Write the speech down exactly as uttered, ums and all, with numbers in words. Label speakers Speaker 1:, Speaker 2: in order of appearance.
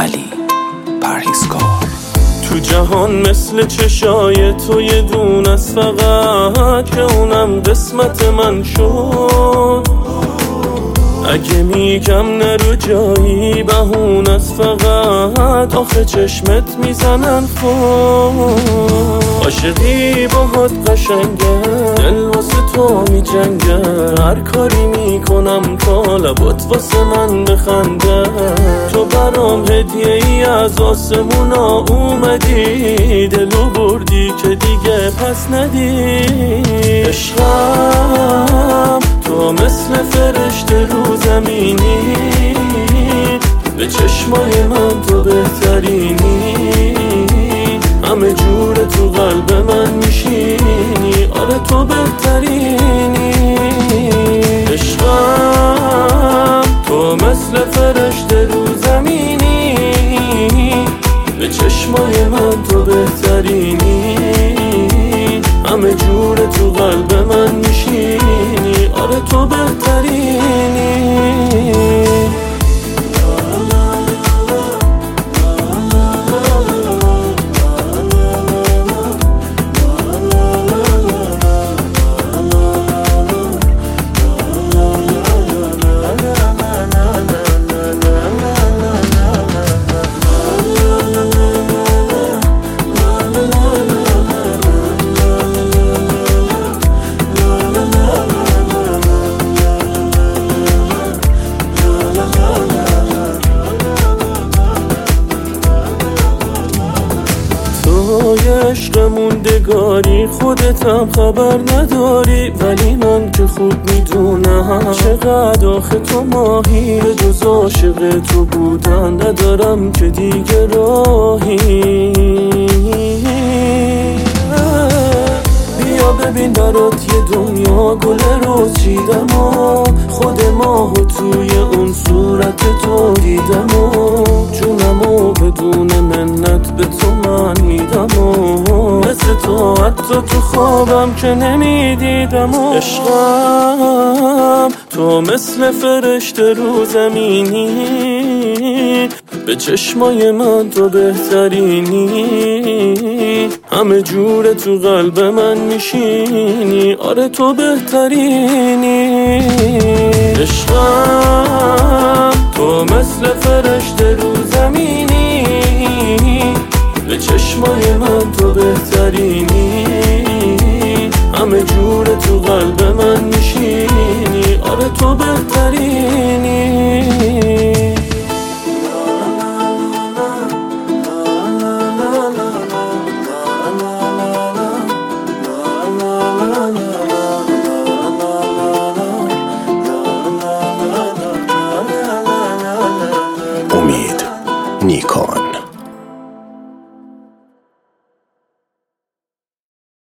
Speaker 1: علی پرهیزکار.
Speaker 2: تو جهان مثل چشای تو یه دون از فقط که اونم قسمت من شد. اگه میگم نرو جایی بهون از فقط آخه چشمت میزنن خود. عاشقی باهات قشنگه، دل واسه تو میجنگه، هر کاری میکنم تا لبات واسه من بخنده. تو برام هدیه ای از آسمونا اومدی، دلو بردی که دیگه پس ندی. عشقم تو مثل فرشته رو زمینی، به چشمای من تو بهترینی، همه جور تو قلب من میشینی، آره تو بهترینی. عشقم تو مثل فرشته رو زمینی، به چشمای من تو بهترینی، همه جور تو قلب من میشینی، آره تو بهترینی. عشق موندگاری خودتم خبر نداری، ولی من که خوب میدونم چقدر آخه تو ماهی. به جز عاشق تو بودن ندارم که دیگه راهی. بیا ببین برات یه دنیا گل روز چیدم و خود ماهو توی اون صورت تو دیدم و جونمو بدون منت به تو من میدم و مثل تو حتی تو خوابم که نمیدیدم. و عشقم تو مثل فرشته رو زمینی، به چشمای من تو بهترینی، همه جور تو قلب من میشینی، آره تو بهترینی. عشقم تو مثل فرشته رو زمینی، به چشمای من تو بهترینی، همه جور تو قلب من میشینی، آره تو بهترینی.
Speaker 1: امید نیکان.